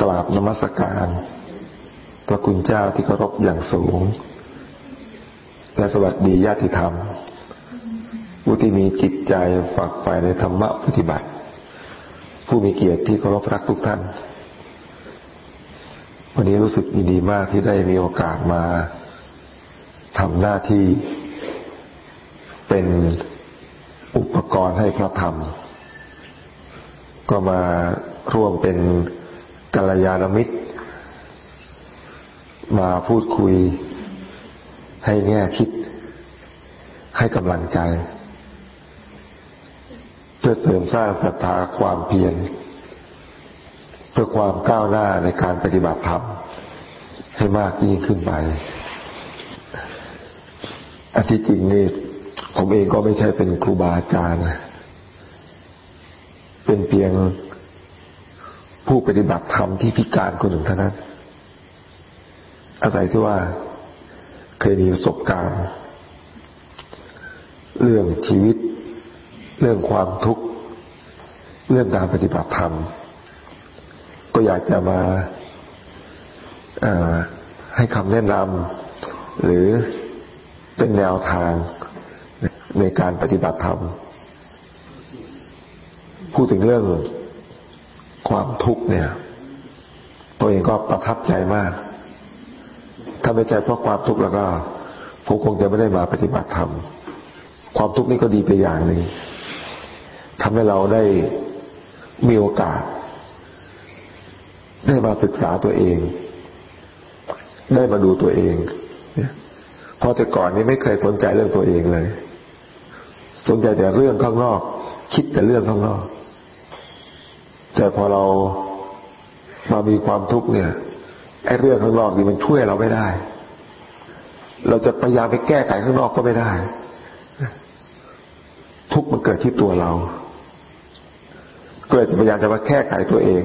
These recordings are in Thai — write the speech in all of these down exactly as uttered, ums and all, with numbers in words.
กราบนมัสการพระคุณเจ้าที่เคารพอย่างสูงและสวัสดีญาติธรรมผู้ที่มีจิตใจฝักใฝ่ในธรรมะปฏิบัติผู้มีเกียรติที่เคารพรักทุกท่านวันนี้รู้สึกยินดีมากที่ได้มีโอกาสมาทำหน้าที่เป็นอุปกรณ์ให้พระธรรมก็มาร่วมเป็นกัลยาณมิตรมาพูดคุยให้แง่คิดให้กำลังใจเพื่อเสริมสร้างศรัทธาความเพียรเพื่อความก้าวหน้าในการปฏิบัติธรรมให้มากยิ่งขึ้นไปอันที่จริงนี่ผมเองก็ไม่ใช่เป็นครูบาอาจารย์เป็นเพียงผู้ปฏิบัติธรรมที่พิการคนหนึ่งเท่านั้นอาศัยที่ว่าเคยมีประสบการณ์เรื่องชีวิตเรื่องความทุกข์เรื่องการปฏิบัติธรรมก็อยากจะมาให้คำแนะนำหรือเป็นแนวทางในการปฏิบัติธรรมพูดถึงเรื่องความทุกข์เนี่ยตัวเองก็ประทับใจมากถ้าไม่ใช่เพราะความทุกข์แล้วก็ผมคงจะไม่ได้มาปฏิบัติธรรมความทุกข์นี่ก็ดีไปอย่างหนึ่งทำให้เราได้มีโอกาสได้มาศึกษาตัวเองได้มาดูตัวเองเพราะแต่ก่อนนี้ไม่เคยสนใจเรื่องตัวเองเลยสนใจแต่เรื่องข้างนอกคิดแต่เรื่องข้างนอกแต่พอเรามามีความทุกข์เนี่ยไอ้เรื่องข้างนอกนี่มันช่วยเราไม่ได้เราจะพยายามไปแก้ไขข้างนอกก็ไม่ได้ทุกข์มันเกิดที่ตัวเราก็เลยจะพยายามจะมาแก้ไขตัวเอง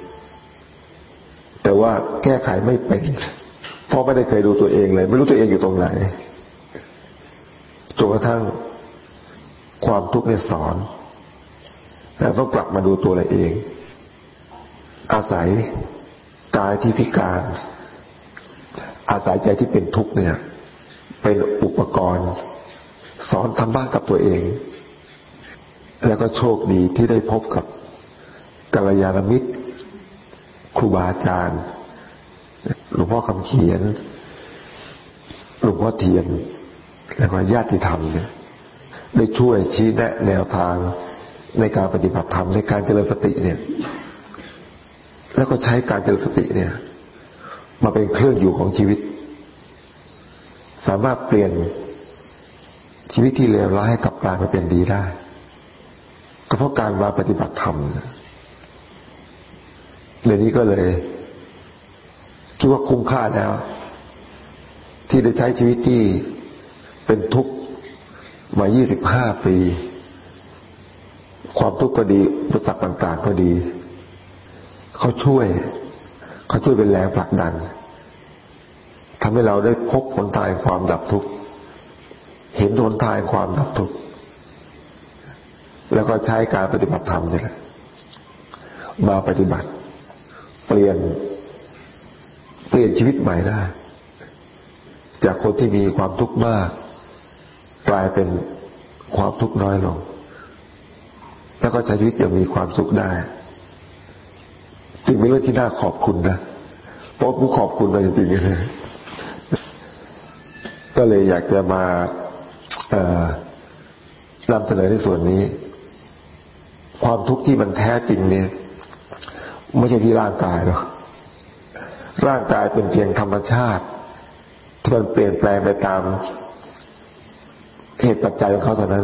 แต่ว่าแก้ไขไม่เป็นเพราะไม่ได้เคยดูตัวเองเลยไม่รู้ตัวเองอยู่ตรงไหนจนกระทั่งความทุกข์เนี่ยสอนแต่ต้องกลับมาดูตัวเราเองอาศัยกายที่พิการอาศัยใจที่เป็นทุกข์เนี่ยเป็นอุปกรณ์สอนธรรมะกับตัวเองแล้วก็โชคดีที่ได้พบกับกัลยาณมิตรครูบาอาจารย์หลวงพ่อคำเขียนหลวงพ่อเทียนและก็ญาติธรรมเนี่ยได้ช่วยชี้แนะแนวทางในการปฏิบัติธรรมในการเจริญสติเนี่ยแล้วก็ใช้การเจริญสติเนี่ยมาเป็นเครื่องอยู่ของชีวิตสามารถเปลี่ยนชีวิตที่เลวร้ายให้กลับกลายมาเป็นดีได้ก็เพราะการมาปฏิบัติธรรมเดี๋ยวนี้ก็เลยคิดว่าคุ้มค่าแล้วที่ได้ใช้ชีวิตที่เป็นทุกข์มายี่สิบห้าปีความทุกข์ก็ดีอุปสรรคต่างๆก็ดีเขาช่วยเขาช่วยเป็นแรงผลักดันทำให้เราได้พบหนทางความดับทุกข์เห็นหนทางความดับทุกข์แล้วก็ใช้การปฏิบัติธรรมนี่แหละมาปฏิบัติเปลี่ยนเปลี่ยนชีวิตใหม่ได้จากคนที่มีความทุกข์มากกลายเป็นความทุกข์น้อยลงแล้วก็ใช้ชีวิตอย่างมีความสุขได้จึงเป็นเรื่องที่น่าขอบคุณนะเพราะผมขอบคุณมาจริงๆเลยก็เลยอยากจะมานำเสนอในส่วนนี้ความทุกข์ที่มันแท้จริงเนี่ยไม่ใช่ที่ร่างกายหรอกร่างกายเป็นเพียงธรรมชาติที่มันเปลี่ยนแปลงไปตามเหตุปัจจัยของเขาเท่านั้น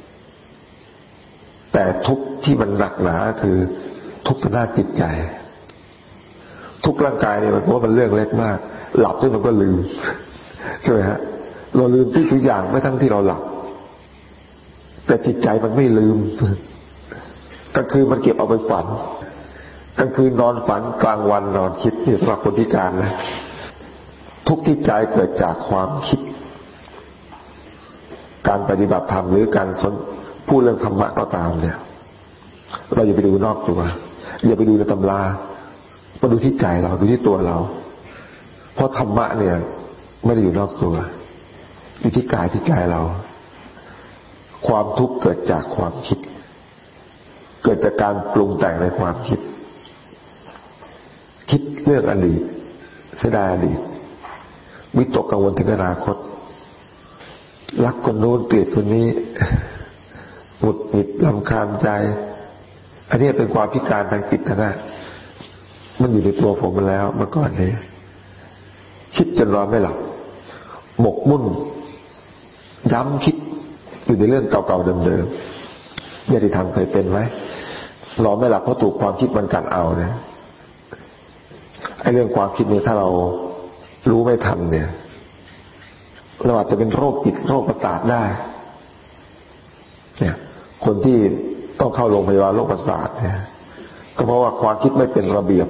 แต่ทุกข์ที่มันหนักหนาคือทุกข์ทางด้านจิตใจทุกร่างกายเนี่ยมันเพราะว่ามันเรื่องเล็กมากหลับด้วยมันก็ลืมใช่ไหมฮะเราลืมที่ทุกอย่างไม่ทั้งที่เราหลับแต่จิตใจมันไม่ลืมกลางคืนมันเก็บเอาไปฝันกลางคืนนอนฝันกลางวันนอนคิดนี่สำหรับคนพิการนะทุกข์ที่ใจเกิดจากความคิดการปฏิบัติธรรมหรือการสนพูดเรื่องธรรมะก็ตามเนี่ยเราอย่าไปดูนอกตัวอย่าไปดูในตำรามาดูที่ใจเราดูที่ตัวเราเพราะธรรมะเนี่ยไม่ได้อยู่นอกตัวอยู่ที่กายที่ใจเราความทุกข์เกิดจากความคิดเกิดจากการปรุงแต่งในความคิดคิดเรื่องอดีตเสียดายอดีตวิตกกังวลถึงอนาคตรักคนโน้นเกลียดคนนี้หงุดหงิดรำคาญใจอันนี้เป็นความพิการทางจิตนะมันอยู่ในตัวผมมาแล้วเมื่อก่อนนี้คิดจนนอนไม่หลับหมกมุ่นย้ำคิดอยู่ในเรื่องเก่าๆเดิมๆญาติธรรมเคยเป็นไหมนอนไม่หลับเพราะถูกความคิดมันกัดเอาเนี่ยไอ้เรื่องความคิดนี้ถ้าเรารู้ไม่ทันเนี่ยเราอาจจะเป็นโรคจิตโรคประสาทได้เนี่ยคนที่ต้องเข้าโรงพยาบาลโรคประสาทเนี่ยก็เพราะว่าความคิดไม่เป็นระเบียบ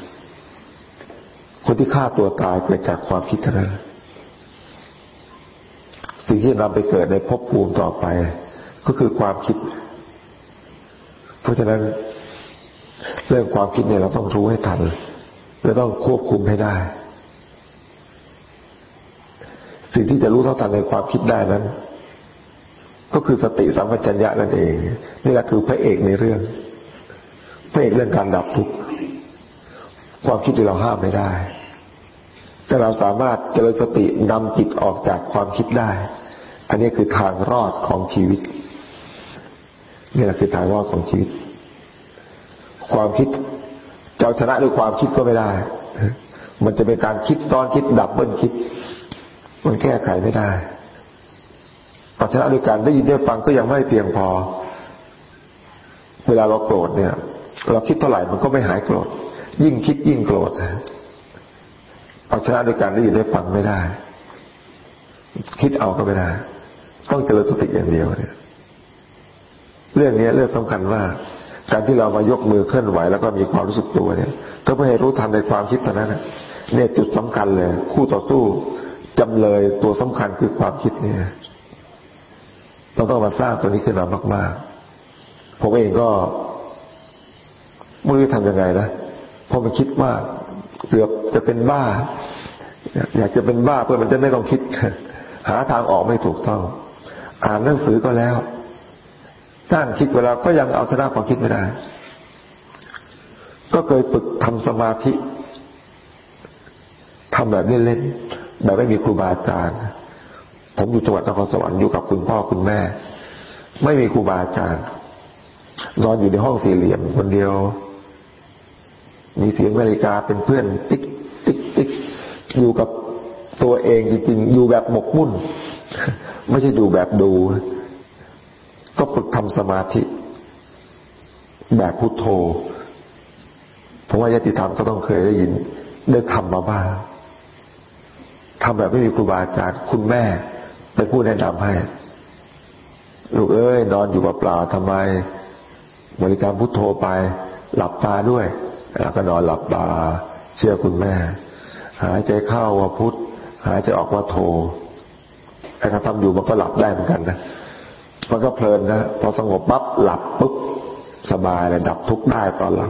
คนที่ฆ่าตัวตายเกิดจากความคิดเท่านั้นสิ่งที่นำไปเกิดในภพภูมิต่อไปก็คือความคิดเพราะฉะนั้นเรื่องความคิดเนี่ยเราต้องรู้ให้ทันเราต้องควบคุมให้ได้สิ่งที่จะรู้เท่าทันในความคิดได้นั้นก็คือสติสัมปชัญญะนั่นเองนี่แหละคือพระเอกในเรื่องพระเอกเรื่องการดับทุกข์ความคิดที่เราห้ามไม่ได้แต่เราสามารถเจริญสตินำจิตออกจากความคิดได้อันนี้คือทางรอดของชีวิตนี่แหละคือทางรอดของชีวิตความคิดจะเอาชนะด้วยความคิดก็ไม่ได้มันจะเป็นการคิดซ้อนคิดดับเบิ้ลคิดมันแก้ไขไม่ได้เอาชนะด้วยการได้ยินได้ฟังก็ยังไม่เพียงพอเวลาเราโกรธเนี่ยเราคิดเท่าไหร่มันก็ไม่หายโกรธยิ่งคิดยิ่งโกรธเอาชนะด้วยการได้ยินได้ฟังไม่ได้คิดเอาก็ไม่ได้ต้องเจริญสติอย่างเดียวเนี่ยเรื่องนี้เรื่องสำคัญมากการที่เรามายกมือเคลื่อนไหวแล้วก็มีความรู้สึกตัวเนี่ยก็เพื่อให้รู้ทันในความคิดเท่านั้นเนี่ยจุดสำคัญเลยคู่ต่อสู้จำเลยตัวสำคัญคือความคิดเนี่ยเราต้องมาสร้างตัวนี้ขึ้นมามากๆผมเองก็ไม่รู้จะทำยังไงนะเพราะมันคิดมากเกือบจะเป็นบ้าอยากจะเป็นบ้าเพื่อมันจะไม่ต้องคิดหาทางออกไม่ถูกต้องอ่านหนังสือก็แล้วตั้งคิดเวลาก็ยังเอาชนะความคิดไม่ได้ก็เคยฝึกทำสมาธิทำแบบเล่นๆแบบไม่มีครูบาอาจารย์ผมอยู่จังหวัดนครสวรรค์อยู่กับคุณพ่อคุณแม่ไม่มีครูบาอาจารย์นอนอยู่ในห้องสี่เหลี่ยมคนเดียวมีเสียงนาฬิกาเป็นเพื่อนติ๊กติ๊กติ๊กอยู่กับตัวเองจริงๆอยู่แบบหมกมุ่นไม่ใช่ดูแบบดูก็ฝึกทำสมาธิแบบพุทโธผมว่าญาติธรรมก็ต้องเคยได้ยินได้ทำมาบ้างทำแบบไม่มีครูบาอาจารย์คุณแม่เป็นผู้แนะนำให้ลูกเอ้ยนอนอยู่เปล่าๆทำไมบริกรรมพุทโธไปหลับตาด้วยแล้วก็นอนหลับตาเชื่อคุณแม่หายใจเข้าว่าพุทหายใจออกว่าโธไอ้ถ้าทำอยู่มันก็หลับได้เหมือนกันนะมันก็เพลินนะพอสงบปั๊บหลับปุ๊บสบายเลยดับทุกข์ได้ตอนหลับ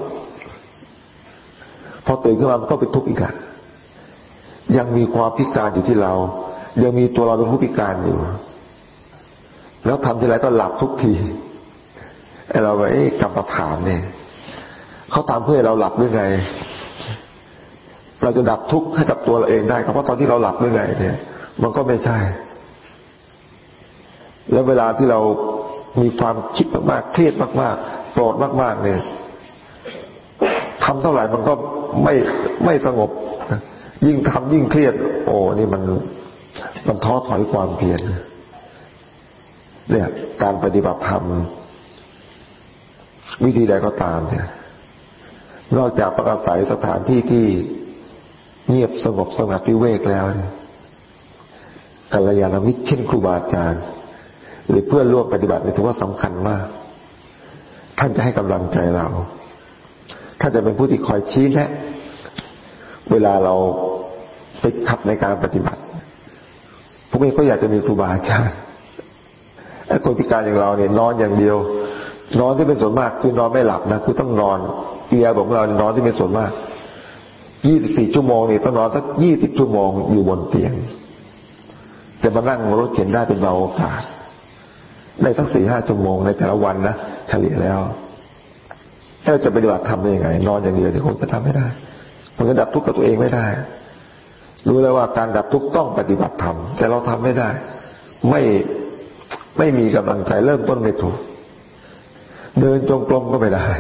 พอตื่นขึ้นมามันก็เป็นทุกข์อีกอะยังมีความพิการอยู่ที่เรายังมีตัวเราเป็นผู้พิการอยู่แล้วทำทีไรก็หลับทุกทีไอ้เราไปเอ๊ะกรรมฐานเนี่ยเขาทำเพื่อให้เราหลับหรือไงเราจะดับทุกข์ให้กับตัวเราเองได้ก็เพราะตอนที่เราหลับหรือไงเนี่ยมันก็ไม่ใช่แล้วเวลาที่เรามีความคิดมากๆเครียดมากๆโกรธมากๆเนี่ยทำเท่าไหร่มันก็ไม่ไม่สงบยิ่งทำยิ่งเครียดโอ้นี่มันมันท้อถอยความเพียรเนี่ยการปฏิบัติธรรมวิธีใดก็ตามเนี่ยนอกจากต้องอาศัยสถานที่ที่เงียบสงบสงัดวิเวกแล้วเนี่ยกัลยาณมิตรเช่นครูบาอาจารย์หรือเพื่อนร่วมปฏิบัติถือว่าสำคัญมากท่านจะให้กำลังใจเราท่านจะเป็นผู้ที่คอยชี้แนะเวลาเราติดขัดในการปฏิบัติผมเองก็อยากจะมีครูบาอาจารย์ไอ้คนพิการอย่างเราเนี่ยนอนอย่างเดียวนอนที่เป็นส่วนมากคือนอนไม่หลับนะคือต้องนอนเอียบอกเรานอนที่เป็นส่วนมากยี่สิบสี่ชั่วโมงนี่ต้องนอนสักยี่สิบชั่วโมงอยู่บนเตียงจะมานั่งรถเข็นได้เป็นเบาโอกาสได้สักสี่ห้าชั่วโมงในแต่ละวันนะเฉลี่ยแล้วถ้าจะปฏิบัติธรรมได้ยังไงนอนอย่างเดียวที่คงจะทำไม่ได้มันก็ดับทุกข์กับตัวเองไม่ได้รู้แล้วว่าการดับทุกข์ต้องปฏิบัติธรรมแต่เราทำไม่ได้ไม่ไม่มีกำลังใจเริ่มต้นไม่ถูกเดินจงกรมก็ไม่ได้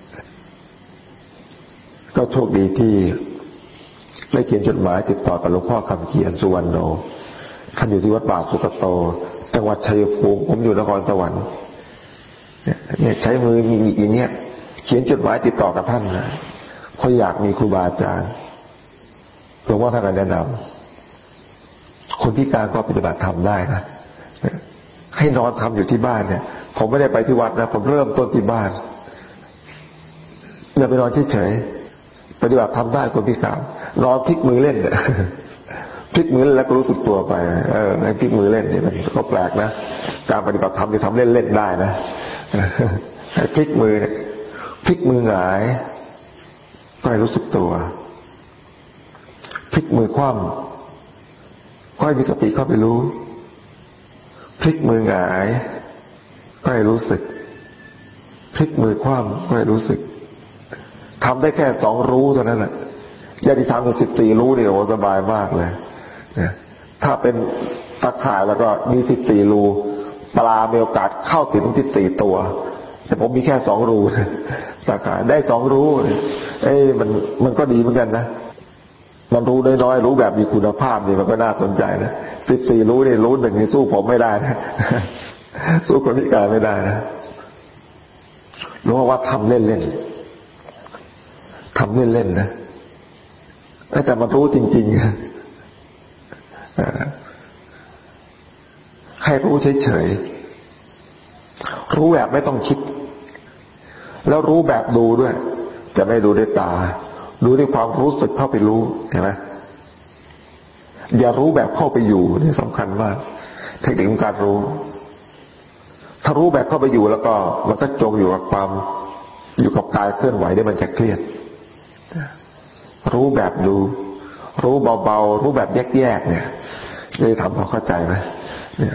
ก็โชคดีที่ได้เขียนจดหมายติดต่อกับหลวงพ่อคำเขียนสุวรรณโนท่านอยู่ที่วัดป่าสุกโตจังหวัดชัยภูมิผมอยู่นครสวรรค์เนี่ยใช้มือมีอย่างเนี้ยเขียนจดหมายติดต่อกับท่านนะเขาอยากมีครูบาอาจารย์หลวงพ่อท่านก็แนะนำคนพิการก็ปฏิบัติธรรมได้นะให้นอนทำอยู่ที่บ้านเนี่ยผมไม่ได้ไปที่วัดนะผมเริ่มต้นที่บ้านอย่าไปนอนเฉยๆปฏิบัติทำได้คนพิการนอนพลิกมือเล่นเนี่ยพลิกมือแล้วก็รู้สึกตัวไปเออให้พลิกมือเล่นนี่มันก็แปลกนะการปฏิบัติธรรมที่ทำเล่นๆได้นะให้พลิกมือเนี่ยพลิกมือหงายก็ให้รู้สึกตัวพลิกมือคว่ำก็ให้มีสติเข้าไปรู้พลิกมือหงายก็ให้รู้สึกพลิกมือคว่ำก็ให้รู้สึกทำได้แค่สองรู้เท่านั้นแหละญาติธรรมถึงสิบสี่รู้นี่โอ้สบายมากเลยถ้าเป็นตะข่ายแล้วก็มีสิบสี่รูปลามีโอกาสเข้าถึงสิบสี่ตัวแต่ผมมีแค่สองรูตะข่ายได้สองรู้เอ้ยมันมันก็ดีเหมือนกันนะมันรู้น้อยๆรู้แบบมีคุณภาพนี่มันก็น่าสนใจนะสิบสี่รู้นี่รู้หนึ่งนี่สู้ผมไม่ได้นะสู้คนพิการไม่ได้นะรู้ว่าทำเล่นๆทำเล่นๆนะแต่มันรู้จริงๆให้รู้เฉยๆรู้แบบไม่ต้องคิดแล้วรู้แบบดูด้วยจะไม่ดูด้วยตาดูด้วยความรู้สึกเข้าไปรู้เห็นไหมอย่ารู้แบบเข้าไปอยู่นี่สำคัญมากเทคนิคของการรู้ถ้ารู้แบบเข้าไปอยู่แล้วก็มันก็จมอยู่กับความอยู่กับกายเคลื่อนไหวได้มันจะเครียดรู้แบบดูรู้เบาๆรู้แบบแยกๆเนี่ยได้ทำพอเข้าใจไหมเนี่ย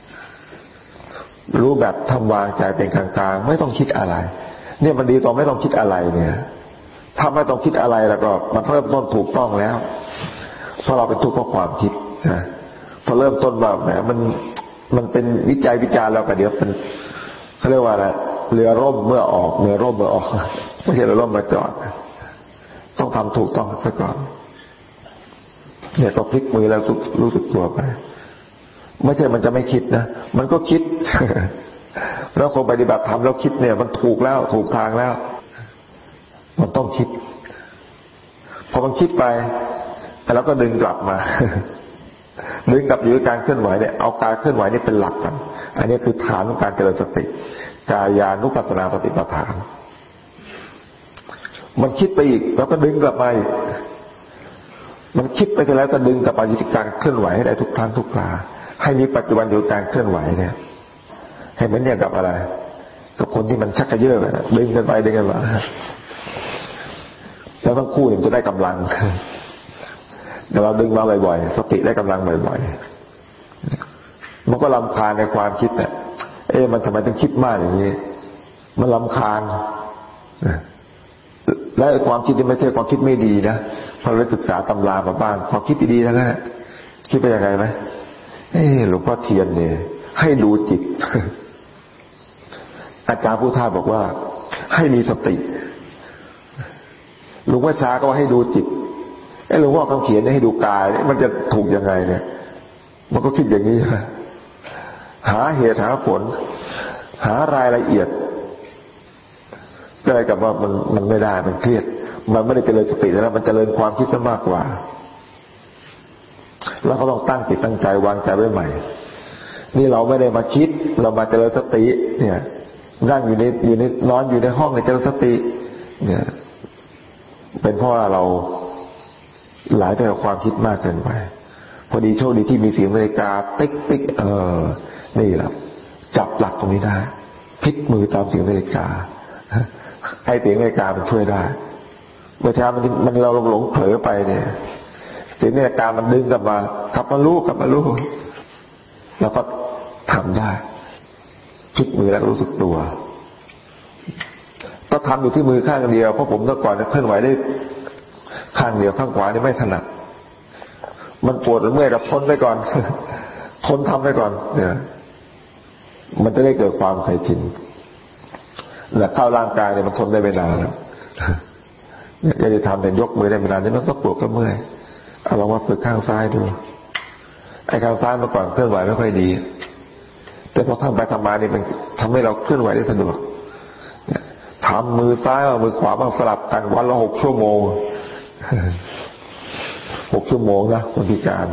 รู้แบบทำวางใจเป็นกลางๆไม่ต้องคิดอะไรเนี่ยมันดีตอนไม่ต้องคิดอะไรเนี่ยถ้าไม่ต้องคิดอะไรแล้วก็มันเริ่มต้นถูกต้องแล้วเพราะเราเป็นทุกข์เพราะความคิดนะพอเริ่มต้นว่าแหมมันมันเป็นวิจัยวิจารณ์แล้วก็เดี๋ยวเป็นเขาเรียกว่าอะไรเรือร่มเมื่อออกเรือร่มเมื่อออกไม่ใช่เรือร่มมาจอดต้องทำถูกต้องซะก่อนเนี่ยก็พลิกมือแล้วรู้สึกตัวไปไม่ใช่มันจะไม่คิดนะมันก็คิดแล้วคนปฏิบัติธรรมแล้วคิดเนี่ยมันถูกแล้วถูกทางแล้วมันต้องคิดพอมันคิดไปแล้วก็ดึงกลับมาดึงกลับอยู่ในการเคลื่อนไหวเนี่ยเอาการเคลื่อนไหวนี่เป็นหลักกันอันนี้คือฐานของการเจริญสติกายานุปัสสนาสติปัฏฐานมันคิดไปอีกแล้วก็ดึงกลับมาอีกมันคิดไปแล้วก็ดึงกลับมาอยู่ที่การเคลื่อนไหวให้ได้ทุกครั้งทุกคราให้มีปัจจุบันอยู่การเคลื่อนไหวเนี่ยให้เหมือนอย่างกับอะไรกับคนที่มันชักกระเยาะนะดึงกันไปดึงกันมาแล้วทั้งคู่มันจะได้กำลังแต่เราดึงมาบ่อยๆสติได้กำลังบ่อยๆมันก็รำคาญในความคิดเนี่ยเอ๊ะมันทำไมต้องคิดมากอย่างนี้มันรำคาญและความคิดนี่ไม่ใช่ความคิดไม่ดีนะพอเราศึกษาตำรามาบ้างความคิดดีๆแล้วนะคิดไปยังไงไหมเอ๊ะหลวงพ่อเทียนเนี่ยให้ดูจิตอาจารย์พุทธาบอกว่าให้มีสติหลวงพ่อชาก็ว่าให้ดูจิตไอ้หลวงพ่อคำเขียนให้ดูกายมันจะถูกยังไงเนี่ยมันก็คิดอย่างนี้หาเหตุหาผลหารายละเอียดก็เลยกับว่ามันมันไม่ได้มันเครียดมันไม่ได้เจริญสติแล้วมันเจริญความคิดซะมากกว่าแล้วก็ต้องตั้งจิตตั้งใจวางใจไว้ใหม่นี่เราไม่ได้มาคิดเรามาเจริญสติเนี่ยนั่งอยู่ในอยู่ในนอนอยู่ในห้องในเจริญสติเนี่ยเป็นเพราะว่าเราหลายไปกับความคิดมากเกินไปพอดีโชคดีที่มีเสียงนาฬิกาติ๊กติ๊กเออนี่แหละจับหลักตรงนี้ได้พลิกมือตามเสียงนาฬิกาให้เสียงนาฬิกามันช่วยได้เมื่อเช้ามันมันเราหลงเผลอไปเนี่ยจิตเนี่ยการมันดึงกลับมากลับมารู้กลับมารู้แล้วก็ทำได้พลิกมือแล้วรู้สึกตัวก็ทำอยู่ที่มือข้างเดียวเพราะผมเมื่อก่อนเคลื่อนไหวได้ข้างเดียวข้างขวานี่ไม่ถนัดมันปวดมันเมื่อยก็ทนไปก่อนทนทำไปก่อนเนี่ยมันจะได้เกิดความเคยชินแต่เข้าร่างกายเนี่ยมันทนได้ไม่นานแล้วอย่าได้ทำแต่ยกมือได้ไม่นานนี่มันก็ปวดก็เมื่อยเอาลองมาฝึกข้างซ้ายดูไอ้ข้างซ้ายเมื่อก่อนเคลื่อนไหวไม่ค่อยดีแต่พอทำไปทำมานี่มันทำให้เราเคลื่อนไหวได้สะดวกทำมือซ้ายกับมือขวาบ้างสลับกันวันละหกชั่วโมงหกชั่วโมงนะคนพิการ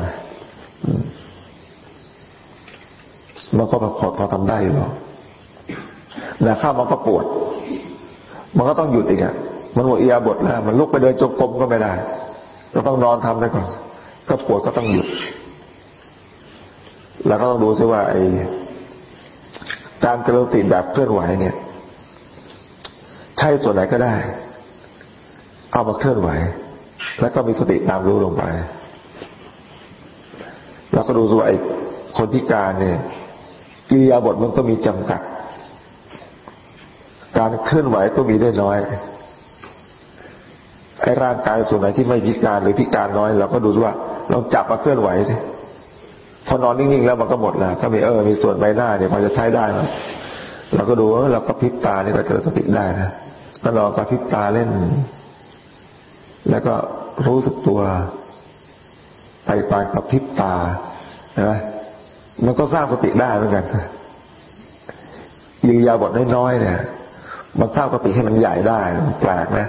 มันก็พอพอทำได้อยู่หรอกแต่ข้ามันก็ปวดมันก็ต้องหยุดอีกอ่ะมันหมดอิริยาบถแล้วมันลุกไปเดินจงกรมก็ไม่ได้ก็ต้องนอนทำไปก่อนก็ปวดก็ต้องหยุดแล้วก็ต้องดูซิว่าไอ้การเจริญสติแบบเคลื่อนไหวเนี่ยใช่ส่วนไหนก็ได้เอามาเคลื่อนไหวแล้วก็มีสติตามรู้ลงไปแล้วก็ดูซิว่าไอ้คนพิการเนี่ยอิริยาบถมันก็มีจำกัดการเคลื่อนไหวก็มีได้น้อยไอ้ร่างกายส่วนไหนที่ไม่พิการหรือพิการน้อยเราก็ดูว่าเราจับมาเคลื่อนไหวสิพอนอนนิ่งๆแล้วมันก็หมดแล้วถ้ามีเออมีส่วนใบหน้าเนี่ยพอจะใช้ได้ไหมเราก็ดูเออเราก็พลิกตานี่ก็จะสติได้นะก็นอนก็พลิกตาเล่นแล้วก็รู้สึกตัวไปปานกับพลิกตาใช่ไหมมันก็สร้างสติได้เหมือนกันอิริยาบถน้อยๆเนี่ยมันสร้างสติให้มันใหญ่ได้แปลกนะ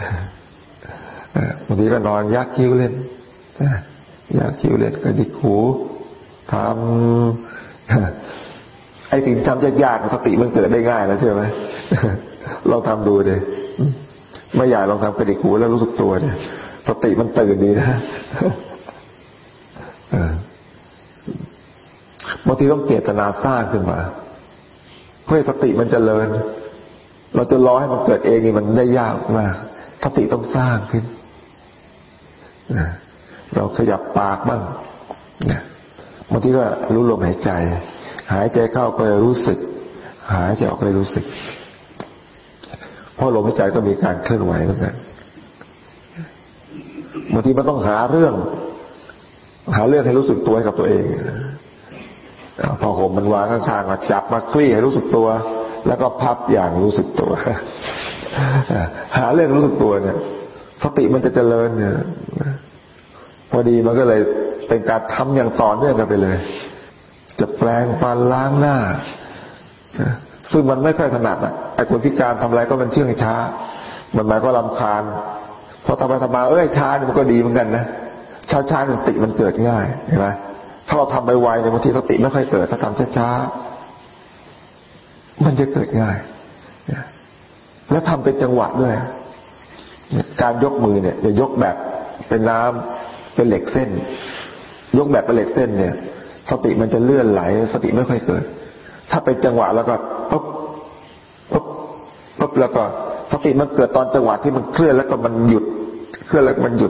บางทีก็นอนยักคิ้วเล่นยักคิ้วเล่นกระดิกหูทำไอ้สิ่งที่ทำยากๆสติมันเกิดได้ง่ายนะเชื่อไหมลองทำดูดิไม่อยากลองทำกระดิกหูแล้วรู้สึกตัวเนี่ยสติมันตื่นดีนะบางทีต้องเจตนาสร้างขึ้นมาเพื่อสติมันเจริญเราจะรอให้มันเกิดเองนี่มันได้ยากมากสติต้องสร้างขึ้นเราขยับปากบ้างบางทีก็รู้ลมหายใจหายใจเข้าก็รู้สึกหายใจออกก็รู้สึกเพราะลมหายใจก็มีการเคลื่อนไหวเหมือนกันบางทีมันต้องหาเรื่องหาเรื่องให้รู้สึกตัวให้กับตัวเองพอผมมันวางข้างๆมาจับมาคลี่ให้รู้สึกตัวแล้วก็พับอย่างรู้สึกตัวหาเรื่องรู้สึกตัวเนี่ยสติมันจะเจริญเนี่ยพอดีมันก็เลยเป็นการทำอย่างต่อเนื่องกันไปเลยจะแปลงฟันล้างหน้าซึ่งมันไม่ค่อยถนัดอ่ะไอ้คนพิการทำอะไรก็มันเชื่องช้ามันหมายก็รำคาญพอทำไปทำมาเอ้ยช้านี่มันก็ดีเหมือนกันนะช้าๆสติมันเกิดง่ายเห็นไหมถ้าเราทำไปไวเนี่ยบางทีสติไม่ค่อยเกิดถ้าทำช้าๆมันจะเกิดง่ายแล้วทำเป็นจังหวะด้วยการยกมือเนี่ยจะยกแบบเป็นน้ำเป็นเหล็กเส้นยกแบบเป็นเหล็กเส้นเนี่ยสติมันจะเลื่อนไหลสติไม่ค่อยเกิดถ้าเป็นจังหวะแล้วก็ปุ๊บปุ๊บปุ๊บแล้วก็สติมันเกิดตอนจังหวะที่มันเคลื่อนแล้วก็มันหยุดเคลื่อนแล้วมันหยุด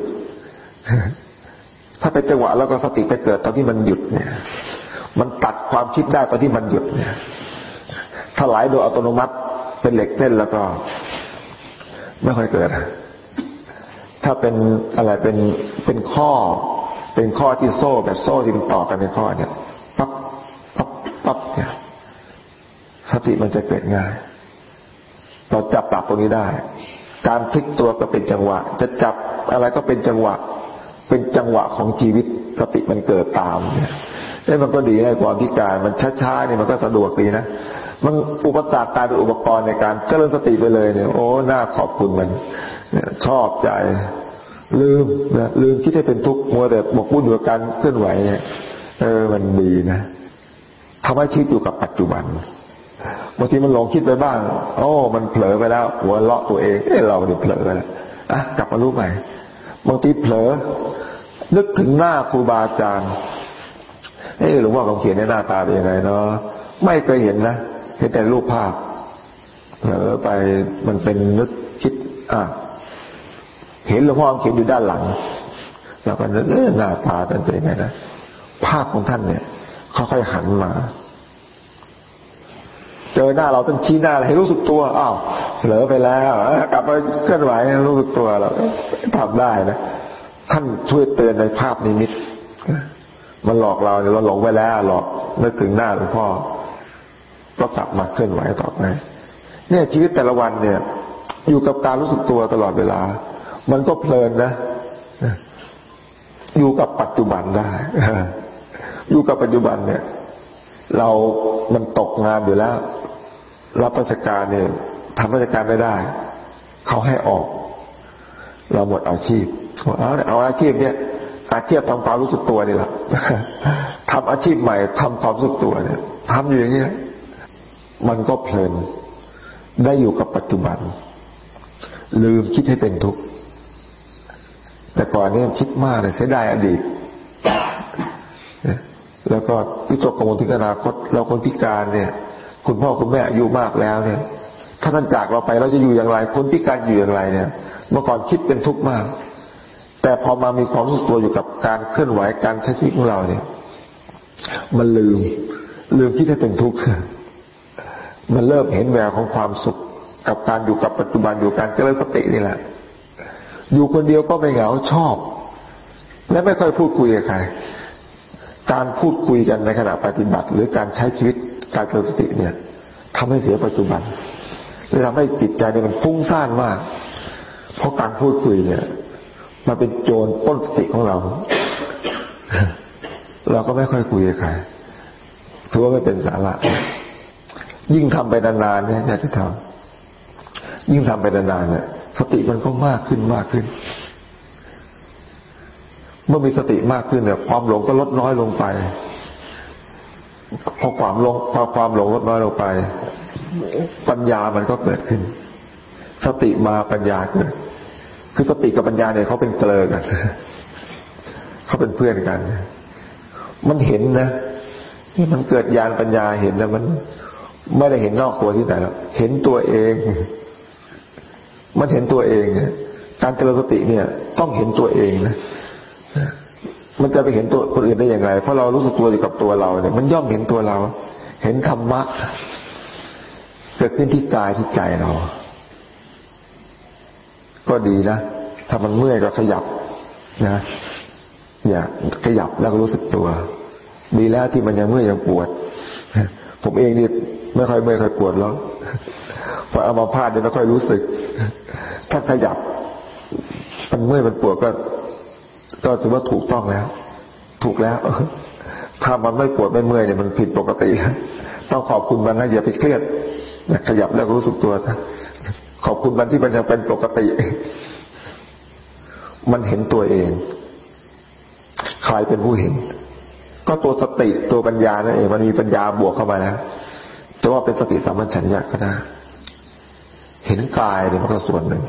ถ้าเป็นจังหวะแล้วก็สติจะเกิดตอนที่มันหยุดเนี่ยมันตัดความคิดได้ตอนที่มันหยุดเนี่ยถ้าไหลโดยอัตโนมัติเป็นเหล็กเส้นแล้วก็ไม่ค่อยเกิดถ้าเป็นอะไรเป็นเป็นข้อเป็นข้อที่โซ่แบบโซ่ที่มันต่อกันในข้อเนี่ยปั๊บปั๊บปั๊บเนี่ยสติมันจะเกิดง่ายเราจับปรับตรงนี้ได้การพลิกตัวก็เป็นจังหวะจะจับอะไรก็เป็นจังหวะเป็นจังหวะของชีวิตสติมันเกิดตามเนี่ยนี่มันก็ดีในความพิการมันช้าๆนี่มันก็สะดวกดีนะมันอุปสรรคกลายเป็นอุปกรณ์ในการเจริญสติไปเลยเนี่ยโอ้น่าขอบคุณมันชอบใจลืมนะลืมคิดให้เป็นทุกข์มัวแต่หมกมุ่นอยู่กับการเคลื่อนไหวเนี่ยเออมันดีนะทำให้ชีวิตอยู่กับปัจจุบันบางทีมันหลงคิดไปบ้างโอ้มันเผลอไปแล้วหัวเราะตัวเองเอ้เราเนี่ยเผลอไปแล้วอ่ะกลับมารู้ใหม่บางทีเผลอนึกถึงหน้าครูบาอาจารย์เอ้หลวงพ่อคำเขียนในหน้าตาเป็นยังไงเนาะไม่เคยเห็นนะเห็นแต่รูปภาพเผลอไปมันเป็นนึกคิดอ่ะเห็นหลวงพ่อเขียนอยู่ด้านหลังแล้วก็นึกเออหน้าตาท่านเป็นไงนะภาพของท่านเนี่ยค่อยๆหันมาเจอหน้าเราต้องชี้หน้าให้รู้สึกตัวอ้าวเผลอไปแล้วกลับมาเคลื่อนไหวรู้สึกตัวเราทำได้นะท่านช่วยเตือนในภาพนิมิตมันหลอกเราเนี่ยเราหลงไปแล้วหลอกนึกถึงหน้าหลวงพ่อก็กลับมาเคลื่อนไหวต่อไปเนี่ยชีวิตแต่ละวันเนี่ยอยู่กับการรู้สึกตัวตลอดเวลามันก็เพลินนะอยู่กับปัจจุบันได้อยู่กับปัจจุบันเนี่ยเรามันตกงานอยู่แล้วรับราชการเนี่ยทำราชการไม่ได้เขาให้ออกเราหมดอาชีพเอาเอาอาชีพเนี่ยอาชีพทำความรู้สึกตัวนี่แหละทำอาชีพใหม่ทำความรู้สึกตัวเนี่ยทำอยู่อย่างนี้มันก็เพลินได้อยู่กับปัจจุบันลืมคิดให้เป็นทุกข์แต่ก่อนเนี่ยคิดมากเลยเสียดายอดีตแล้วก็วิตกกังวลถึงอนาคตเราคนพิการเนี่ยคุณพ่อคุณแม่อายุมากแล้วเนี่ยถ้าท่านจากเราไปเราจะอยู่อย่างไรคนพิการอยู่อย่างไรเนี่ยเมื่อก่อนคิดเป็นทุกข์มากแต่พอมามีความรู้สึกตัวอยู่กับการเคลื่อนไหวการใช้ชีวิตของเราเนี่ยมันลืมลืมคิดให้เป็นทุกข์มันเริ่มเห็นแววของความสุขกับการอยู่กับปัจจุบันอยู่การเจริญสตินี่แหละอยู่คนเดียวก็ไม่เหงาชอบและไม่ค่อยพูดคุยกับใครการพูดคุยกันในขณะปฏิบัติหรือการใช้ชีวิตการเจริญสติเนี่ยทำให้เสียปัจจุบันและทำให้จิตใจเนี่ยมันฟุ้งซ่านมากเพราะการพูดคุยเนี่ยมันเป็นโจรปล้นสติของเราเราก็ไม่ค่อยคุยกับใครถือว่าไม่เป็นสาระยิ่งทำไปนานๆเนี่ยอยากจะทำยิ่งทำไปนานๆเนี่ยสติมันก็มากขึ้นมากขึ้นเมื่อมีสติมากขึ้นเนี่ยความหลงก็ลดน้อยลงไปพอความหลงพอความหลงลดน้อยลงไปปัญญามันก็เกิดขึ้นสติมาปัญญาเกิดคือสติกับปัญญาเนี่ยเขาเป็นเกลือกันเขาเป็นเพื่อนกันมันเห็นนะที่มันเกิดญาณปัญญาเห็นนะมันไม่ได้เห็นนอกตัวที่ไหนหรอกเห็นตัวเองมันเห็นตัวเองเนี่ยการเจริญสติเนี่ยต้องเห็นตัวเองนะมันจะไปเห็นตัวคนอื่นได้อย่างไรเพราะเรารู้สึกตัวอยู่กับตัวเราเนี่ยมันย่อมเห็นตัวเราเห็นธรรมะเกิดขึ้นที่กายที่ใจเราก็ดีนะถ้ามันเมื่อยก็ขยับนะอย่าขยับแล้วก็รู้สึกตัวดีแล้วที่มันยังเมื่อยยังปวดผมเองนี่ไม่ค่อยเมื่อยค่อยปวดแล้วพอเอามาพาดเนี่ยไม่ค่อยรู้สึกถ้าขยับมันเมื่อยมันปวดก็ก็ถือว่าถูกต้องแล้วถูกแล้วถ้ามันไม่ปวดไม่เมื่อยเนี่ยมันผิดปกติต้องขอบคุณมันนะอย่าไปเครียดขยับแล้วก็รู้สึกตัวซะขอบคุณมันที่มันยังเป็นปกติมันเห็นตัวเองใครเป็นผู้เห็นก็ตัวสติตัวปัญญานั่นเองมันมีปัญญาบวกเข้ามานะจะว่าเป็นสติสัมปชัญญะก็ได้เห็นกายเนี่ยมันก็ส่วนหนึ่ง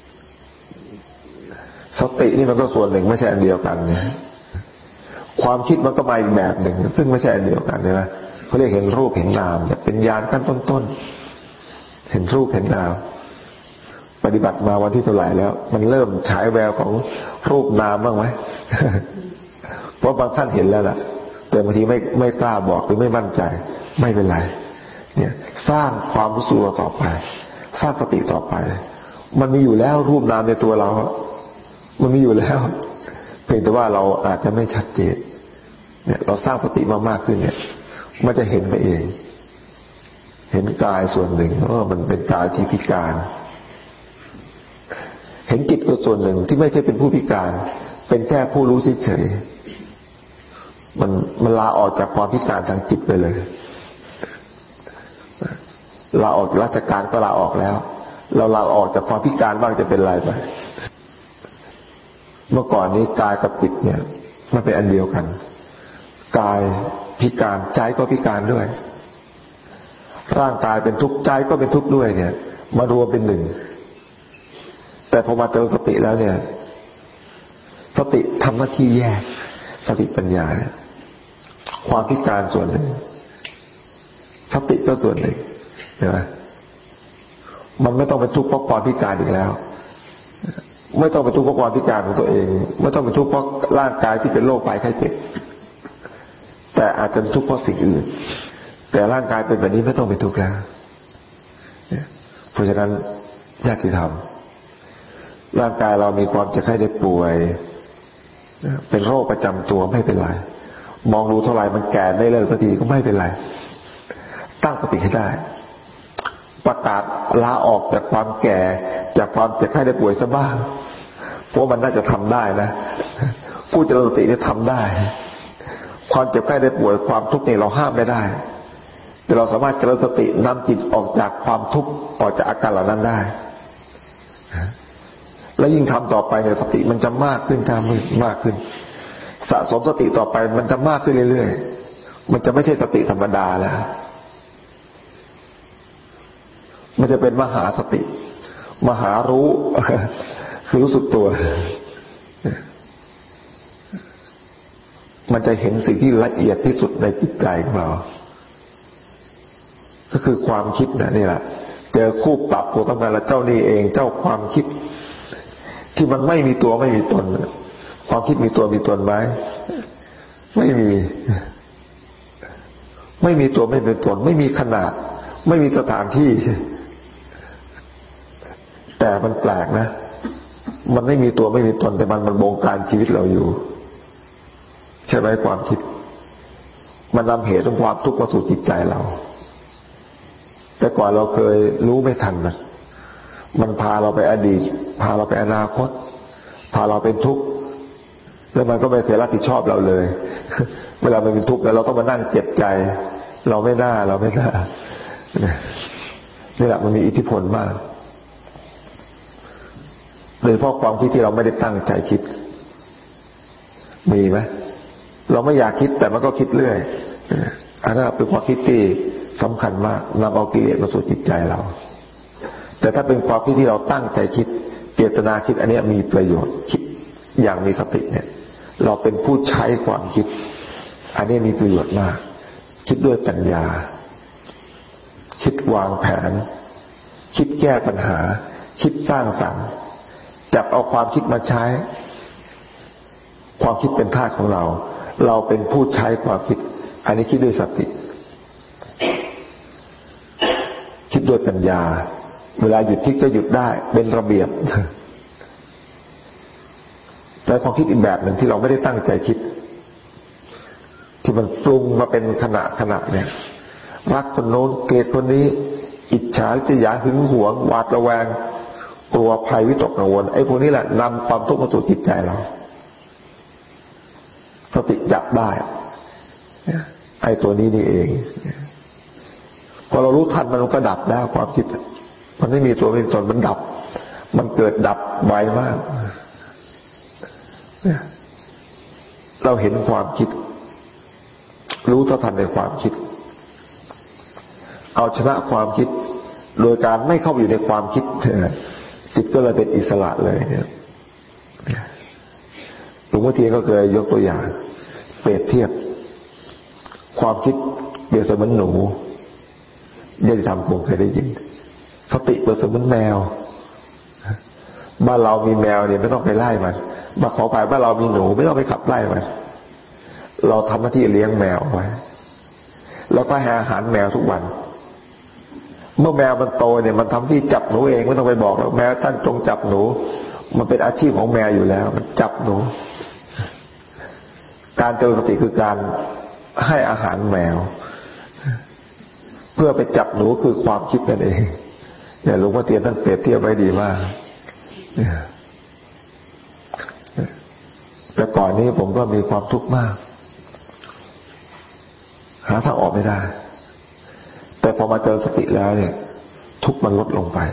สตินี่มันก็ส่วนหนึ่งไม่ใช่อันเดียวกันเนี่ยความคิดมันก็มาอีกแบบหนึ่งซึ่งไม่ใช่อันเดียวกันใช่ไหมเขาเรียกเห็นรูปเห็นนามจะเป็นญาณขั้นต้นๆเห็นรูปเห็นนามปฏิบัติมาวันที่เท่าไหร่แล้วมันเริ่มฉายแววของรูปนามบ้างไหม เพราะบางท่านเห็นแล้วล่ะแต่บางทีไม่ไม่กล้าบอกหรือไม่มั่นใจไม่เป็นไรเนี่ยสร้างความรู้สึกต่อไปสร้างสติต่อไปมันมีอยู่แล้วรูปนามในตัวเรามันมีอยู่แล้วเพียงแต่ว่าเราอาจจะไม่ชัดเจนเนี่ยเราสร้างสติมามากขึ้นเนี่ยมันจะเห็นไปเองเห็นกายส่วนหนึ่งว่ามันเป็นกายที่พิการเห็นจิตก็ส่วนหนึ่งที่ไม่ใช่เป็นผู้พิการเป็นแค่ผู้รู้เฉยๆมันมันลาออกจากความพิการทางจิตไปเลยลาออกราชการก็ลาออกแล้วเราลาออกจากความพิการบ้างจะเป็นไรไปเมื่อก่อนนี้กายกับจิตเนี่ยมันเป็นอันเดียวกันกายพิการใจก็พิการด้วยร่างกายเป็นทุกข์ใจก็เป็นทุกข์ด้วยเนี่ยมารวมเป็นหนึ่งแต่พอมาเจริญสติแล้วเนี่ยสติทำหน้าที่แยกสติปัญญาเนี่ยความพิการส่วนหนึ่งสติก็ส่วนหนึ่งเห็นไหมมันไม่ต้องเป็นทุกข์เพราะความพิการอีกแล้วไม่ต้องเป็นทุกข์เพราะความพิการของตัวเองไม่ต้องเป็นทุกข์เพราะร่างกายที่เป็นโรคภัยไข้เจ็บแต่อาจจะเป็นทุกข์เพราะสิ่งอื่นแต่ร่างกายเป็นแบบนี้ไม่ต้องเป็นทุกข์แล้วเพราะฉะนั้นญาติธรรมร่างกายเรามีความเจ็บไข้ได้ป่วยเป็นโรคประจำตัวไม่เป็นไรมองดูเท่าไหร่มันแก่ไม่เลิกสักทีก็ไม่เป็นไรตั้งสติให้ได้ประกาศลาออกจากความแก่จากความเจ็บไข้ได้ป่วยซะบ้างเพราะมันน่าจะทำได้นะผู้เจริญสตินี่ทำได้ความเจ็บไข้ได้ป่วยความทุกข์นี่เราห้ามไม่ได้แต่เราสามารถเจริญสตินำจิตออกจากความทุกข์ออกจากอาการเหล่านั้นได้และยิ่งทำต่อไปเนี่ยสติมันจะมากขึ้นตามมากขึ้นสะสมสติต่อไปมันจะมากขึ้นเรื่อยๆมันจะไม่ใช่สติธรรมดาแล้วมันจะเป็นมหาสติมหารู้คือรู้สึกตัวมันจะเห็นสิ่งที่ละเอียดที่สุดในจิตใจของเราก็คือความคิดนะนี่แหละเจอคู่ปรับตัวต้องการแล้วเจ้านี่เองเจ้าความคิดที่มันไม่มีตัวไม่มีตนความคิดมีตัวมีตนไหมไม่มีไม่มีตัวไม่มีตนไม่มีขนาดไม่มีสถานที่แต่มันแปลกนะมันไม่มีตัวไม่มีตนแต่มันมันบงการชีวิตเราอยู่ใช่ไหมความคิดมันนำเหตุของความทุกข์มาสู่จิตใจเราแต่ก่อนเราเคยรู้ไม่ทันมันมันพาเราไปอดีตพาเราไปอนาคตพาเราเป็นทุกข์แล้วมันก็ไม่เคยรับผิดชอบเราเลยเวลามันเป็นทุกข์แล้วเราต้องมานั่งเจ็บใจเราไม่น่าเราไม่น่านี่แหละมันมีอิทธิพลมากโดยเฉพาะความคิดที่เราไม่ได้ตั้งใจคิดมีไหมเราไม่อยากคิดแต่มันก็คิดเรื่อยอันนั้นเป็นความคิดที่สำคัญมากนำเอากิเลสมาสู่จิตใจเราแต่ถ้าเป็นความคิดที่เราตั้งใจคิดเจตนาคิดอันนี้มีประโยชน์คิดอย่างมีสติเนี่ยเราเป็นผู้ใช้ความคิดอันนี้มีประโยชน์มากคิดด้วยปัญญาคิดวางแผนคิดแก้ปัญหาคิดสร้างสรรค์จับเอาความคิดมาใช้ความคิดเป็นธาตุของเราเราเป็นผู้ใช้ความคิดอันนี้คิดด้วยสติคิดด้วยปัญญาเวลาหยุดคิดก็หยุดได้เป็นระเบียบแต่ความคิดอีกแบบหนึ่งที่เราไม่ได้ตั้งใจคิดที่มันปรุงมาเป็นขณะขณะเนี่ยรักคนโน้นเกลียดคนนี้อิจฉาริษยาหึงหวงหวาดระแวงกลัวภัยวิตกกังวลไอ้พวกนี้แหละนำความทุกข์มาสู่จิตใจเราสติจับได้ไอ้ตัวนี้นี่เองพอเรารู้ทันมันก็ดับได้ความคิดมันไม่มีตัวไม่มีตนมันดับมันเกิดดับไวมากเราเห็นความคิดรู้เท่าทันในความคิดเอาชนะความคิดโดยการไม่เข้าไปอยู่ในความคิดจิตก็เลยเป็นอิสระเลยเนี่ยหลวงพ่อเทียนก็เคยยกตัวอย่างเปรียบเทียบความคิดเปรียบเสมือนหนูญาติธรรมคงเคยได้ยินสติเปรียบเสมือนแมวบ้านเรามีแมวเนี่ยไม่ต้องไปไล่มันมาขอไปบ้านเรามีหนูไม่ต้องไปขับไล่มันเราทำหน้าที่เลี้ยงแมวไว้เราก็ให้อาหารแมวทุกวันเมื่อแมวมันโตเนี่ยมันทำที่จับหนูเองไม่ต้องไปบอกแล้วแมวท่านจงจับหนูมันเป็นอาชีพของแมวอยู่แล้วมันจับหนูการเจริญสติคือการให้อาหารแมวเพื่อไปจับหนูคือความคิดนั่นเองเนี่ยหลวงพ่อเทียนท่านเปรียบเทียบไว้ดีมากแต่ก่อนนี้ผมก็มีความทุกข์มากหาทางออกไม่ได้แต่พอมาเจริญสติแล้วเนี่ยทุกข์มันลดลงไป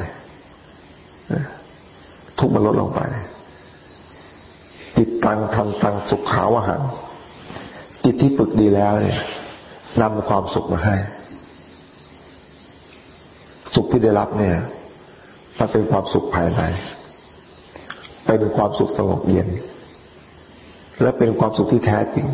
ทุกข์มันลดลงไปจิตตังทันตังสุขขาวหังจิตที่ฝึกดีแล้วเนี่ยนำความสุขมาให้สุขที่ได้รับเนี่ยมันเป็นความสุขภายในเป็นความสุขสงบเย็นและเป็นความสุขที่แท้จริง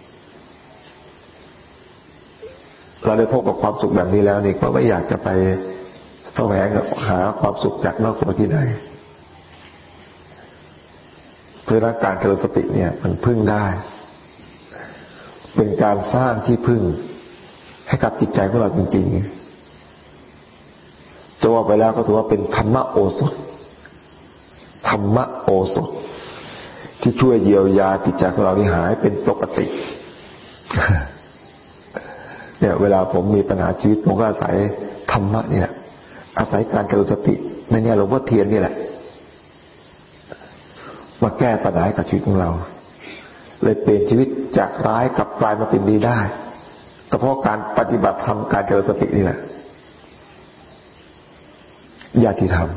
เราได้พบกับความสุขแบบนี้แล้วนี่ก็ไม่อยากจะไปแสวงหาความสุขจากนอกตัวที่ใดเพราะการเจริญสติเนี่ยมันพึ่งได้เป็นการสร้างที่พึ่งให้กับจิตใจของเราจริงๆจะว่าไปแล้วก็ถือว่าเป็นธรรมโอสถธรรมโอสถที่ช่วยเยียวยาจิตใจของเราที่หายเป็นปกติเนี่ยเวลาผมมีปัญหาชีวิตผมก็อาศัยธรรมะนี่แหละอาศัยการเจริญสติในเนี่ยหลวงพ่อเทียนนี่แหละมาแก้ปัญหากับชีวิตของเราเลยเปลี่ยนชีวิตจากร้ายกลับกลายมาเป็นดีได้ก็เพราะการปฏิบัติธรรมการเจริญสตินี่แหละญาติธรรม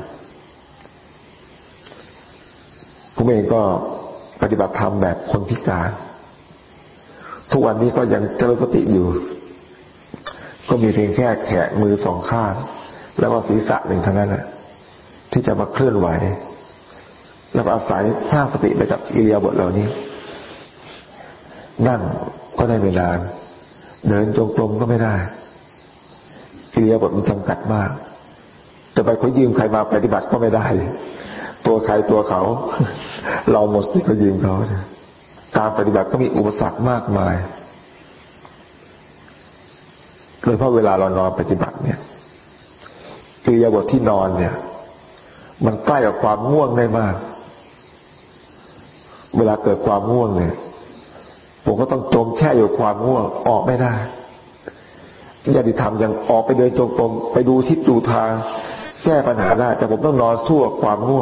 ผมเองก็ปฏิบัติธรรมแบบคนพิการทุกวันนี้ก็ยังเจริญสติอยู่ก็มีเพียงแค่แขนมือสองข้างแล้วก็ศีรษะหนึ่งเท่านั้นนะที่จะมาเคลื่อนไหวแล้วก็อาศัยสร้างสติไปกับอิริยาบถเหล่านี้นั่งก็ได้ไม่นานเดินจงกรมก็ไม่ได้อิริยาบถมันจำกัดมากจะไปขอยืมใครมาปฏิบัติก็ไม่ได้ตัวใครตัวเขาเราหมดสิก็ยืมเขาการปฏิบัติก็มีอุปสรรคมากมายโดยเฉพาะเวลาเรานอนปฏิบัติเนี่ยอิริยาบถที่นอนเนี่ยมันใกล้กับความง่วงได้มากเวลาเกิดความง่วงเนี่ยผมก็ต้องจมแช่อยู่ความง่วงออกไม่ได้ญาติธรรมยังออกไปเดินจงกรมไปดูทิศดูทางแก้ปัญหาได้แต่ผมต้องนอนสู้กับความง่วง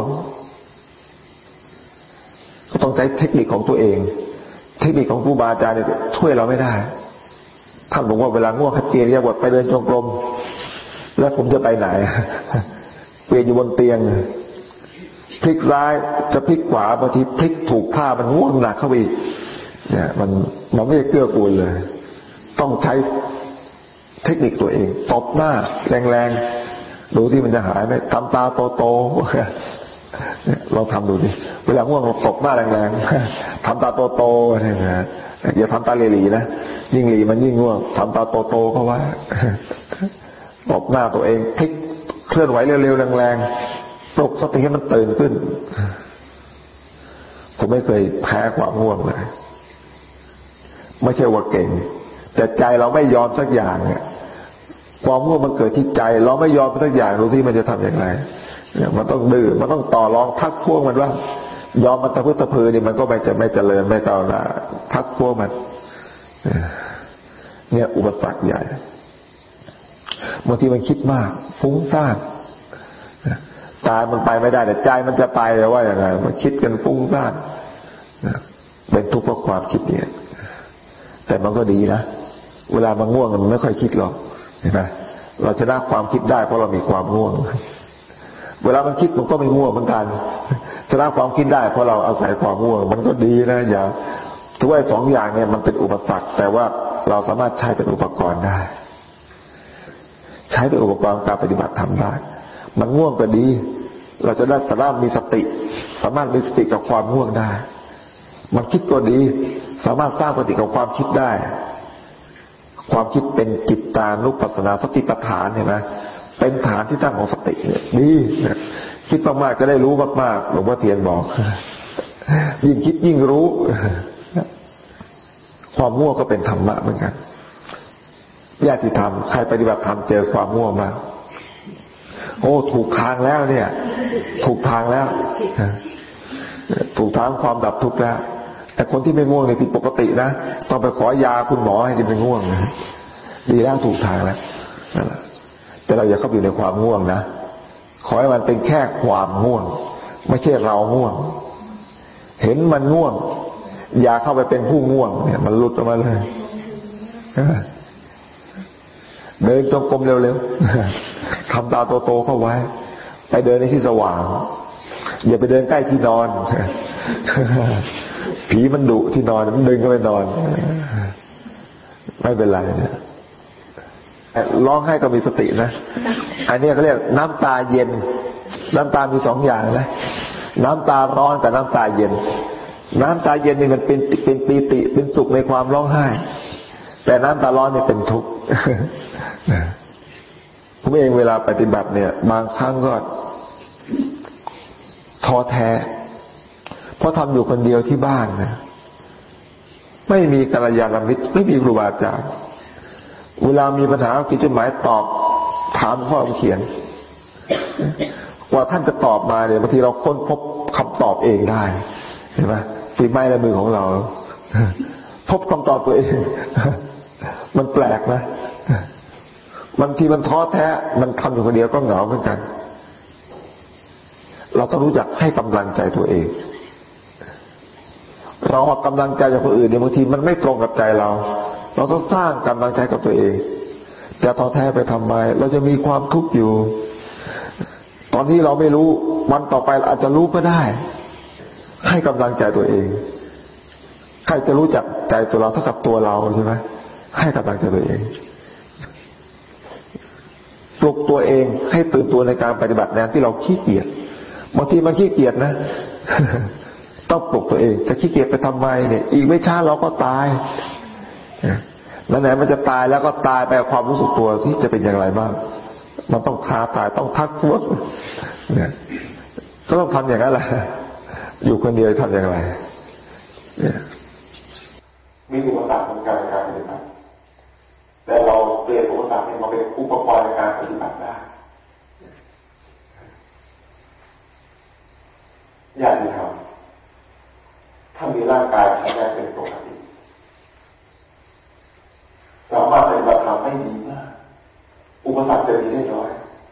ก็ต้องใช้เทคนิคของตัวเองเทคนิคของครูบาอาจารย์เนี่ยช่วยเราไม่ได้ท่านบอกว่าเวลาง่วงให้เปลี่ยนอิริยาบถไปเดินจงกรมแล้วผมจะไปไหนเปลี่ยนอยู่บนเตียงพลิกซ้ายจะพลิกขวาบางทีพลิกถูกท่ามันง่วงหนักเข้าไปอีกเนี่ยมันมันไม่ได้เกื้อกูลเลยต้องใช้เทคนิคตัวเองตบหน้าแรงๆดูที่มันจะหายไหมทำตาโตๆลองทำดูดิเวลาง่วงตบหน้าแรงๆทำตาโตๆเนี่ยนะอย่าทำตาเหลีๆนะยิ่งหลีมันยิ่งง่วงทำตาโตๆเข้าไว้ตบหน้าตัวเองพลิกเคลื่อนไหวเร็วๆแรงๆปลุกสติให้มันตื่นขึ้นผมไม่เคยแพ้ความง่วงเลยไม่ใช่ว่าเก่งแต่ใจเราไม่ยอมสักอย่างเนี่ยความง่วงมันเกิดที่ใจเราไม่ยอมสักอย่างรู้ที่มันจะทำอย่างไรเนี่ยมันต้องดื้อมันต้องต่อรองทักท้วงมันว่ายอมมันตะพื้นตะพือนี่มันก็ไม่จะไม่เจริญไม่ก้าวหน้าทักท้วงมันเนี่ยอุปสรรคใหญ่บางทีมันคิดมากฟุ้งซ่านตามันไปไม่ได้แต่ใจมันจะไปแต่ว่าอย่างไรมันคิดกันฟุ้งซ่านเป็นทุกข์เพราะความคิดเนี่ยแต่มันก็ดีนะเวลามันง่วงมันไม่ค่อยคิดหรอกเห็นไหมเราชนะความคิดได้เพราะเรามีความง่วงเวลามันคิดมันก็ไม่ง่วงเหมือนกันชนะความคิดได้เพราะเราอาศัยความง่วงมันก็ดีนะอย่าทุกไอ้สองอย่างเนี่ยมันเป็นอุปสรรคแต่ว่าเราสามารถใช้เป็นอุปกรณ์ได้ใช้เป็นอุปกรณ์การปฏิบัติธรรมได้มันง่วงก็ดีเราจะได้สามารถมีสติสามารถมีสติกับความง่วงได้มันคิดก็ดีสามารถสร้างสติกับความคิดได้ความคิดเป็นจิตตานุปัสสนาสติปัฏฐานเห็นไหมเป็นฐานที่ตั้งของสติดีคิดมากๆจะได้รู้มากๆหลวงพ่อเทียนบอกยิ่งคิดยิ่งรู้ความง่วงก็เป็นธรรมะเหมือนกันญาติธรรมใครปฏิบัติธรรมเจอความง่วงมาโอ้ถูกทางแล้วเนี่ยถูกทางแล้วถูกทางความดับทุกข์แล้วแต่คนที่ไม่ง่วงเนี่ยผิดปกตินะต้องไปขอยาคุณหมอให้จะไม่ง่วงดีแล้วถูกทางแล้วแต่เราอย่าเข้าไปอยู่ในความง่วงนะขอให้มันเป็นแค่ความง่วงไม่ใช่เราง่วงเห็นมันง่วงอย่าเข้าไปเป็นผู้ง่วงเนี่ยมันหลุดออกมาเลยเดินจงกรมเร็วๆทำตาโตๆเข้าไว้ไปเดินในที่สว่างอย่าไปเดินใกล้ที่นอนผีมันดุที่นอนมันดึงก็ไปนอนไม่เป็นไรเนี่ยร้องไห้ก็มีสตินะอันนี้เขาเรียกน้ำตาเย็นน้ำตามีสองอย่างนะน้ำตาร้อนกับน้ำตาเย็นน้ำตาเย็นนี่มันเป็นเป็นปีติเป็นสุขในความร้องไห้แต่น้ำตาร้อนนี่เป็นทุกข์ผมเองเวลาปฏิบัติเนี่ยบางครั้งก็ท้อแท้เพราะทำอยู่คนเดียวที่บ้านนะไม่มีกัลยาณมิตรไม่มีครูบาอาจารย์เวลามีปัญหาเขียนจดหมายตอบถามพ่อเขียนกว่าท่านจะตอบมาเนี่ยบางทีเราค้นพบคำตอบเองได้เห็นไหมฝีไม้ลายมือของเราพบคำตอบตัวเองมันแปลกนะบางทีมันท้อแท้มันทำอยู่คนเดียวก็เหงาเหมือนกันเราต้องรู้จักให้กำลังใจตัวเองเราเอากำลังใจจากคนอื่นเนี่ยบางทีมันไม่ตรงกับใจเราเราต้องสร้างกำลังใจกับตัวเองจะท้อแท้ไปทำไมเราจะมีความทุกข์อยู่ตอนนี้เราไม่รู้วันต่อไปอาจจะรู้ก็ได้ให้กำลังใจตัวเองใครจะรู้จักใจตัวเราเท่ากับตัวเราใช่ไหมให้กำลังใจตัวเองปลุกตัวเองให้ตื่นตัวในการปฏิบัติงานที่เราขี้เกียจบางทีมันขี้เกียจนะต้องปลุกตัวเองจะขี้เกียจไปทำไมเนี่ยอีกไม่ช้าเราก็ตายแล้วไหนมันจะตายแล้วก็ตายไปความรู้สึกตัวที่จะเป็นอย่างไรบ้างมันต้องท้าตายต้องทักท้วงเนี่ยก็ต้องทำอย่างนั้นแหละอยู่คนเดียวทำอย่างไรเนี่ยมีอุปสรรคในการการปฏิบัติแต่เราเปลี่ยนอุปสรรคให้มาเป็นอุปกรณ์ในการปฏิบัติได้อย่างที่ทำถ้ามีร่างกายแข็งแรงเป็นปกติสามารถปฏิบัติธรรมได้ดีมากอุปสรรคจะมีได้น้อย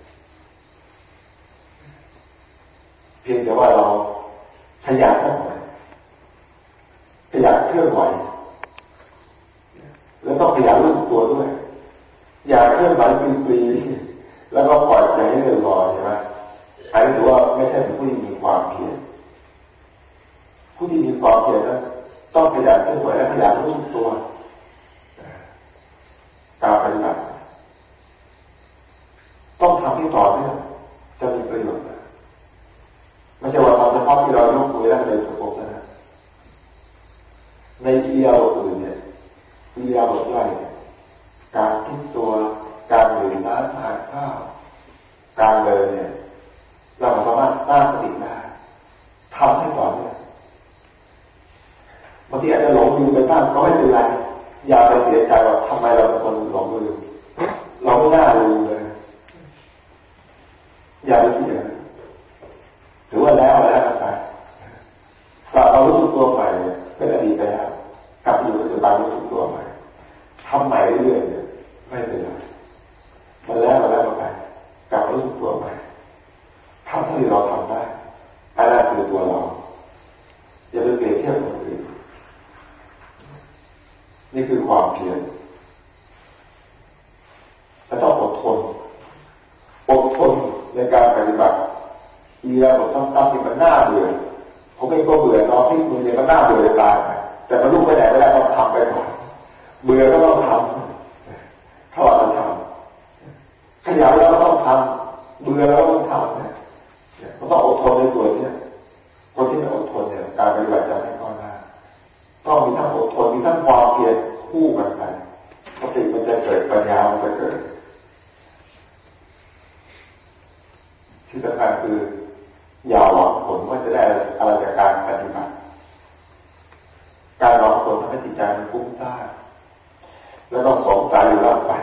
เพียงแต่ว่าเราขยันหน่อยขยันเคลื่อนไหวแล้วต้องขยันรู้สึกตัวด้วยอย่าเคลื่อนไหวฟรีๆแล้วก็ปล่อยใจให้เรื่อยลอยใช่ไหมอันนี้ถือว่าไม่ใช่เป็นผู้ที่มีความเพียรผู้ที่มีความเพียรนั้นต้องขยันเคลื่อนไหวและขยันรู้สึกตัวการปฏิบัติต้องทำให้ต่อเนื่องจะมีประโยชน์ไม่ใช่ว่าทำเฉพาะที่เรายกมือแล้วเดินกระโปรงนะในอิริยาบถอื่นเนี่ยอิริยาบถย่อยการพลิกตัวการดื่มน้ำทานข้าวการเดินเนี่ยเราสามารถสร้างสติได้ทำให้ต่อเนื่องบางทีอาจจะหลงลืมไปบ้างก็ไม่เป็นไรอย่าไปเสียใจว่าทำไมเราเป็นคนหลงลืมเราไม่น่าลืมเลยอย่าไปเสียถือว่าแล้วแล้วไปกลับมารู้สึกตัวใหม่เป็นอดีตไปแล้วกลับอยู่ปัจจุบันรู้สึกตัวใหม่ทำใหม่เรื่อยๆไม่เป็นไรมันแล้วแล้วไปกลับรู้สึกตัวใหม่ทำที่เราทำได้อันนั้นคือตัวเราอย่าไปเปรียบเทียบกับคนอื่นนี่คือความเพียรและต้องอดทนอดทนในการปฏิบัติอีแล้วผมทำตามที่มันน่าเบื่อผมไม่ก็เบื่อน้องที่มือเนี่ยมันน่าเบื่อตายแต่มันลุกไปไหนไม่ได้ต้องทำไปก่อนเบื่อก็ต้องทำถ้าเราทำขยันแล้วก็ต้องทำเบื่อแล้วก็ต้องทำเนี่ยมันต้องอดทนในส่วนนี้คนที่ไม่อดทนเนี่ยการปฏิบัติจะไม่ก้าวหน้าต้องมีทั้งอดทนมีทั้งความเพียรคู่กันไปสติมันจะเกิดปัญญามันจะเกิดที่สำคัญคืออย่าหวังผลว่าจะได้อะไรจากการปฏิบัติการหวังผลทำให้จิตใจมันฟุ้งซ่านแล้วก็สงสัยอยู่ร่างไป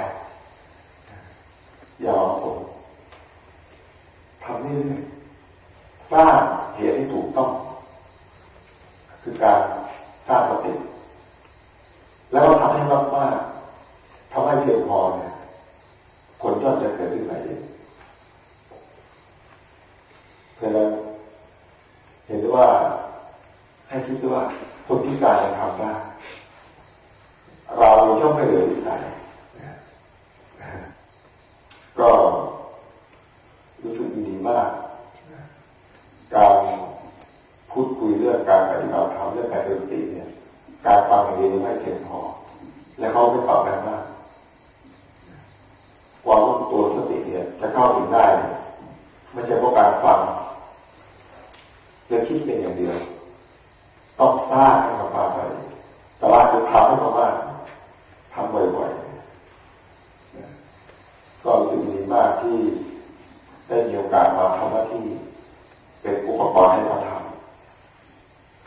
อย่าหวังผลทำนี่สร้างเหตุที่ถูกต้องคือการสร้างสติแล้วก็ทำให้มากๆทำให้เพียงพอเนี่ยผลย่อมจะเกิดขึ้นมาเองเพื่อเห็นว่าให้คิดว่าคนพิการจะทำได้เราย่อมไม่เหลือวิสัยก็รู้สึกดีมากการพูดคุยเรื่องการปฏิบัติธรรมเรื่องการเดินสติเนี่ยการฟังอย่างเดียวไม่เพียงพอและเขาไม่ฟังกันมากความรู้ตัวสติเนี่ยจะเข้าถึงได้ไม่ใช่เพราะการฟังเรื่องคิดเป็นอย่างเดียวต้องสร้างให้มากๆเลยแต่ว่าจะทำให้มากๆทำบ่อยๆก็รู้สึกดีมากที่ได้มีโอกาสมาทำหน้าที่เป็นอุปกรณ์ให้เราทำ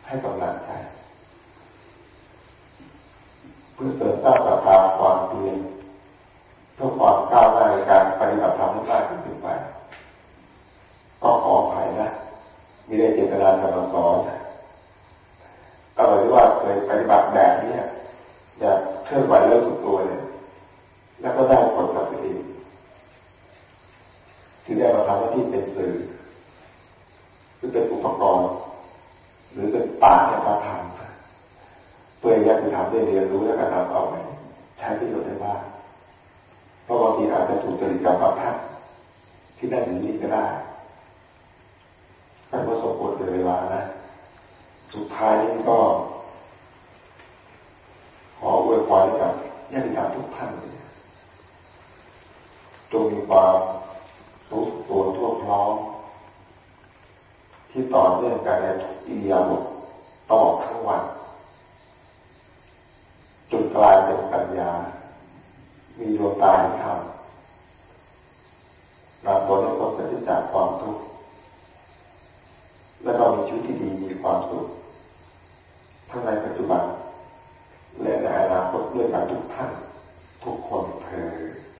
ให้กำลังใจเพื่อเสริมสร้างศรัทธาความเพียรเพื่อความก้าวหน้าในการปฏิบัติธรรมให้มากขึ้นไปก็ขออภัยนะมีได้เจตนาจะมาสอนก็เลยว่าเคยปฏิบัติแบบนี้อยากเคลื่อนไหวเรื่องสุดตัวเนี่ยแล้วก็ได้ผลกับตัวเองที่ได้มาทำหน้าที่เป็นสื่อหรือเป็นอุปกรณ์หรือเป็นป่าให้มาทำเพื่ออยากจะทำได้เรียนรู้และการทำเอาไปใช้ประโยชน์ได้บ้างเพราะบางทีอาจจะถูกจริตกับบางท่านที่ได้อย่างนี้ก็ได้แต่ว่าสมควรเป็นเวลานะสุดท้ายนี้ก็ขออวยพรให้กับญาติธรรมทุกท่านจงมีความรู้สึกตัวทั่วพร้อมที่ต่อเนื่องกันในทุกอิริยาบถตลอดทั้งวันจนกลายเป็นปัญญามีดวงตาเห็นธรรมนำตนให้พ้นจากความทุกข์